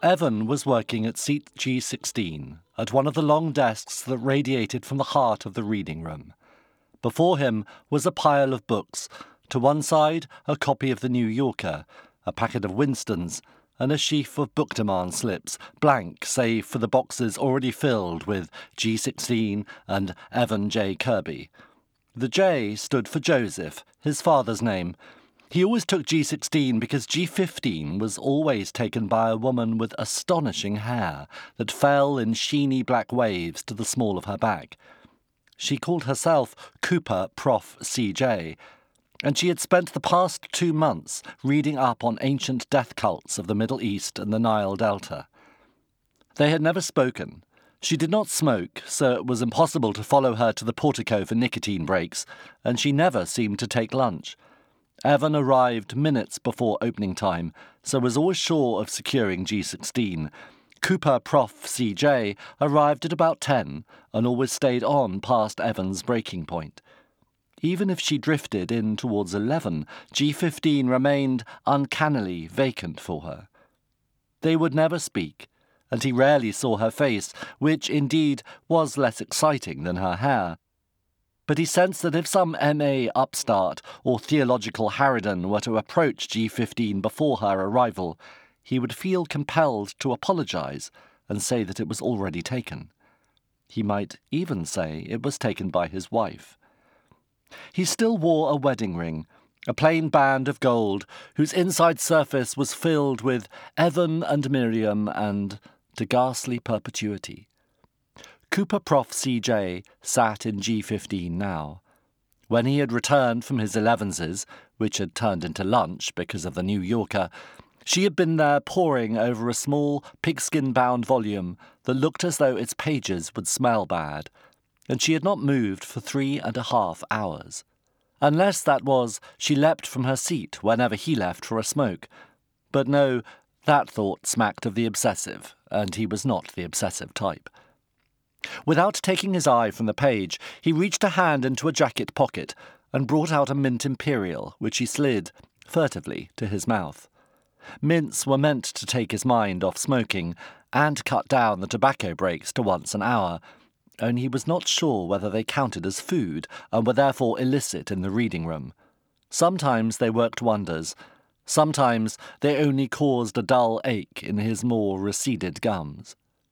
Evan was working at seat G16, at one of the long desks that radiated from the heart of the reading room. Before him was a pile of books, to one side a copy of The New Yorker, a packet of Winstons, and a sheaf of book demand slips, blank save for the boxes already filled with G16 and Evan J. Kirby. The J stood for Joseph, his father's name. He always took G16 because G15 was always taken by a woman with astonishing hair that fell in sheeny black waves to the small of her back. She called herself Cooper Prof. CJ, and she had spent the past 2 months reading up on ancient death cults of the Middle East and the Nile Delta. They had never spoken. She did not smoke, so it was impossible to follow her to the portico for nicotine breaks, and she never seemed to take lunch. Evan arrived minutes before opening time, so was always sure of securing G16. Cooper Prof. CJ arrived at about 10 and always stayed on past Evan's breaking point. Even if she drifted in towards 11, G15 remained uncannily vacant for her. They would never speak, and he rarely saw her face, which indeed was less exciting than her hair. But he sensed that if some M.A. upstart or theological harridan were to approach G15 before her arrival, he would feel compelled to apologize and say that it was already taken. He might even say it was taken by his wife. He still wore a wedding ring, a plain band of gold whose inside surface was filled with Evan and Miriam and to ghastly perpetuity. Cooper Prof. CJ sat in G15 now. When he had returned from his 11s, which had turned into lunch because of the New Yorker, she had been there poring over a small pigskin-bound volume that looked as though its pages would smell bad, and she had not moved for 3.5 hours. Unless that was, she leapt from her seat whenever he left for a smoke. But no, that thought smacked of the obsessive, and he was not the obsessive type. Without taking his eye from the page, he reached a hand into a jacket pocket and brought out a mint imperial, which he slid, furtively, to his mouth. Mints were meant to take his mind off smoking and cut down the tobacco breaks to once an hour, only he was not sure whether they counted as food and were therefore illicit in the reading room. Sometimes they worked wonders. Sometimes they only caused a dull ache in his more receded gums.